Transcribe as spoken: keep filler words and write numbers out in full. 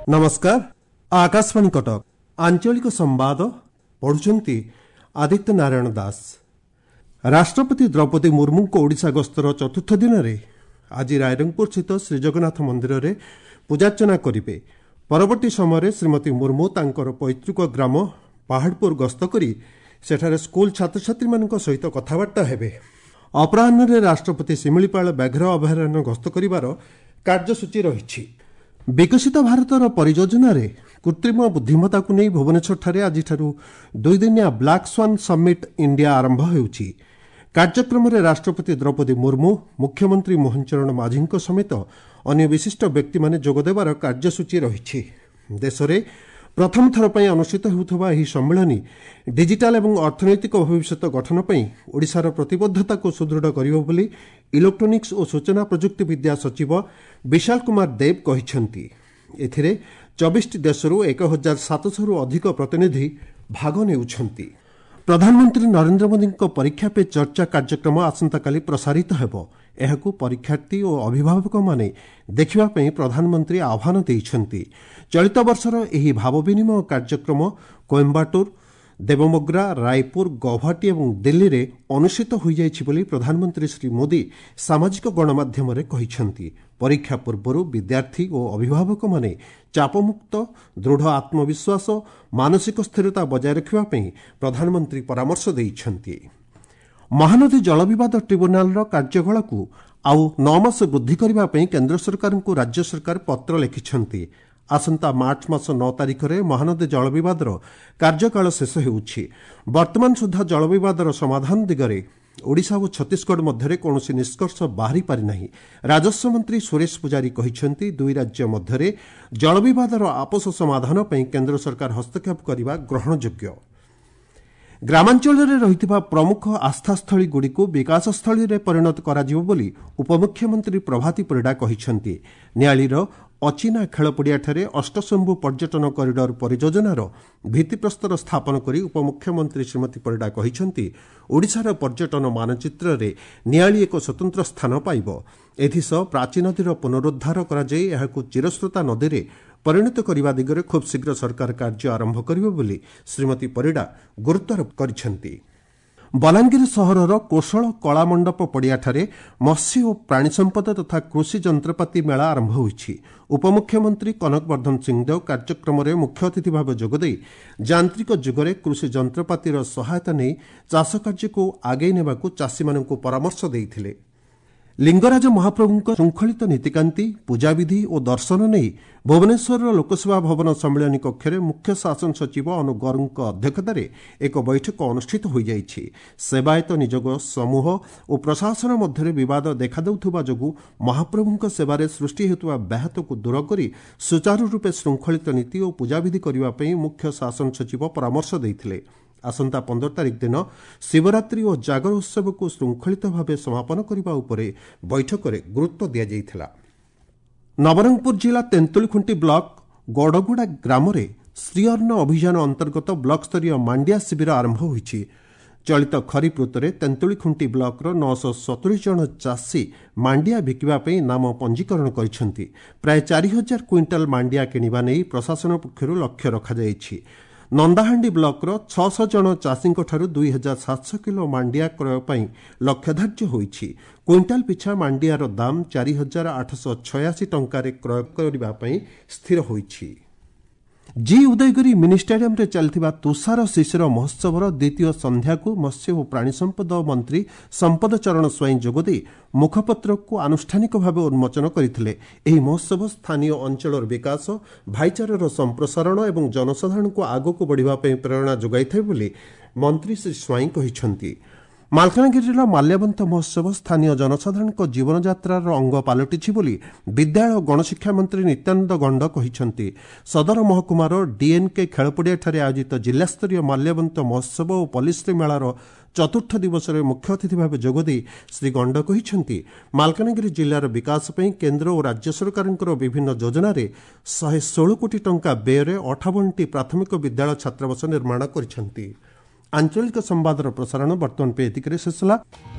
नमस्कार आकाशवाणी कटक आंचलिक संवाद पढ़ुचंती आदित्य नारायण दास। राष्ट्रपति द्रौपदी मुर्मू को ओडिशा गस्तर चतुर्थ दिन में आज रायरंगपुर स्थित श्रीजगन्नाथ मंदिर में पूजार्चना करेंगे। परवर्ती समय श्रीमती मुर्मू तांकर पैतृक ग्राम पहाड़पुर गस्त करी सेठारे स्कूल छात्र छात्री मान सहित कथबार्ता हेबे। अपराह्न राष्ट्रपति शिमिलीपाल व्याघ्र अभयारण्य गस्त करिवार कार्यसूची रही। विकसित भारतर परियोजना रे कृत्रिम बुद्धिमत्ता को नहीं भुवनेश्वर आज दुई दिनिया ब्लैक स्वान समिट इंडिया आरंभ होउछि। कार्यक्रम में राष्ट्रपति द्रौपदी मुर्मू, मुख्यमंत्री मोहन चरण माझी समेत अन्य विशिष्ट व्यक्ति माने जोगदेवार कार्यसूची रही। देश में प्रथम थर पर अनुष्ठित होउथबा एही सम्मेलन डिजिटल एवं अर्थनैतिक भविष्य गठन पर ओडिशार प्रतिबद्धता को सुदृढ़ करियो बोली इलेक्ट्रोनिक्स और सूचना प्रजुक्ति विद्या सचिव विशाल कुमार देव कहिसेंति। एथिरे चौबीस देशरू एक हजार सातश रु अधिक प्रतिनिधि भाग नेउछंती। प्रधानमंत्री नरेंद्र मोदी परीक्षा पे चर्चा कार्यक्रम आसंताकाली प्रसारित हेबो। एहाकू परीक्षार्थी और अभिभावक माने देखिबा पई प्रधानमंत्री आह्वान देइछंती। चलित वर्षर एही भाव विनिमय कार्यक्रम कोयम्बाटूर, देवमोग्रा, रायपुर, गौहाटी और दिल्ली रे अनुष्ठित हो जाइछि बोली प्रधानमंत्री श्री मोदी सामाजिक गणमाध्यम रे कहिछंती। परीक्षा पूर्व विद्यार्थी और अभिभावक माने चापमुक्त, दृढ़ आत्मविश्वास, मानसिक स्थिरता बजाय रखिबा पई प्रधानमंत्री परामर्श देइछंती। महानदी जल विवाद ट्रिब्यूनाल कार्यकाल को आउ नौ मास वृद्धि करने पर केन्द्र सरकार को राज्य सरकार पत्र लिखिछंती। आसंता मार्च मास नौ तारिख में महानदी जल विवादर कार्यकाल शेष होउछि। वर्तमान सुधा जल विवादर समाधान दिगरे ओडिशा और छत्तीसगढ़ मध्य कौन निष्कर्ष बाहरी पारि नाही। राजस्व मंत्री सुरेश पुजारी कहिछंती दुई राज्य मध्य जल विवादर आपस समाधान पर केन्द्र सरकार हस्तक्षेप करने ग्रहणयोग्य। ग्रामांचल रही प्रमुख आस्थास्थली गुड़ी को विकासस्थली रे परिणत कराजिबो बोली उपमुख्यमंत्री प्रभाती परिडा कहिछंती। न्यालीर अचिना खेलपड़ियाठारे अष्टशंभु पर्यटन करिडोर परियोजनार भित्तिप्रस्तर स्थापन करी उपमुख्यमंत्री श्रीमती परिडा कहिछंती ओडिशार पर्यटन मानचित्र रे नियाली एक स्वतंत्र स्थान पाइबो। एथिसह प्राचीन नदीर पुनरुद्धार करा जाई एहाकू चिरस्रोता नदी रे परिणत करने दिगरे खूब शीघ्र सरकार कार्य आरंभ करिवे बोली श्रीमती परिडा गुरुत्वारोप करिसेंती। बलांगीर सहरर कोशल कलामंडप पड़ियाठारे मत्स्य और प्राणी संपद तथा कृषि जंत्रपाति मेला आरंभ होइछि। उपमुख्यमंत्री कनकवर्धन सिंहदेव कार्यक्रम में मुख्य अतिथि भाव जोगदे यांत्रिक जुगरे कृषि जंत्रपातिर सहायता नहीं चाष कार्य को आगे नेबाकू चाषी मानकू परामर्श देइथिले। लिंगराज महाप्रभु श्रृंखलित नीतिकांति, पूजाविधि और दर्शन नहीं भुवनेश्वर लोकसेवा भवन सम्मेलन कक्ष में मुख्य शासन सचिव अनु गौर अध्यक्षतार एक बैठक अनुष्ठित हो जाइछि। सेवायत निजोग समूह और प्रशासन मध्य विवाद देखा जोगु महाप्रभु सेवार सृष्टि होता व्याहत को दूर कर सुचारू रूपे श्रृंखलित नीति और पूजाविधि करने मुख्य शासन सचिव परामर्श देइथिले। आसंता पंद्रह तारिख दिन शिवरात्रि और जागर उत्सव को श्रृंखलित भाव समापन करने उपरे बैठक में गुरुत्व दिया जाइथिला। नवरंगपुर जिला तेंतुलीखुंटी ब्लॉक गड़गुड़ा ग्राम में श्रीअन्न अभियान अंतर्गत ब्लॉक स्तरीय मांडिया शिविर आरंभ होइछि। चलित खरीफ ऋतुरे तेंतुलीखुंटी ब्लॉकर नौश सतुरी जन चाषी मांडिया बिकिबा पई नाम पंजीकरण करिसेंति। प्राय चार हजार क्विंटाल मांडिया किनिबा नै प्रशासन पक्षरु लक्ष्य रखा जाइछि। नंदाहांडी ब्लॉकर छह सौ जन चाषी दुई हजार सात सौ किलो मांडिया क्रय पर लक्ष्य धार्य होइछि। क्विंटाल पिछा मांडियार दाम चार हजार आठश छयासी टंकार क्रय करने स्थिर होइछि। जी उदयगिरी मिनी स्टेडियम रे चलथिबा तुषार शिशिर महोत्सवर द्वितीय संध्या को मत्स्य और प्राणी संपद मंत्री संपद चरण स्वाई जोगदे मुखपत्र को आनुष्ठानिक भाव उन्मोचन करथिले। एही महोत्सव स्थानीय अंचलर विकास, भाईचारार संप्रसारण और जनसाधारण को आगक बढ़िबा पई प्रेरणा जोगाइथाय बोली मंत्री श्री स्वाई कहिसंती। मालकानगिरी माल्यवंत महोत्सव स्थानीय जनसाधारण जीवन यात्रार अंग पलटि बोली विद्यालय गणशिक्षा मंत्री नित्यानंद गंड कहिसंती। सदर महकुमार डीएनके खेलपड़ियाठारे आयोजित जिलास्तरीय माल्यवंत महोत्सव और पल्लीश्री मेलार चतुर्थ दिवस मुख्य अतिथि भाव जोगदे श्री गंड कहिसंती मालकानगिरी जिलार विकास पई केन्द्र और राज्य सरकार विभिन्न योजना रे शहे षोल कोटी टंका व्यय अठावनटी प्राथमिक विद्यालय छात्रावास निर्माण करिसंती। आंचलिक संवादर प्रसारण बर्तमान पे एतिकरे शेष होला।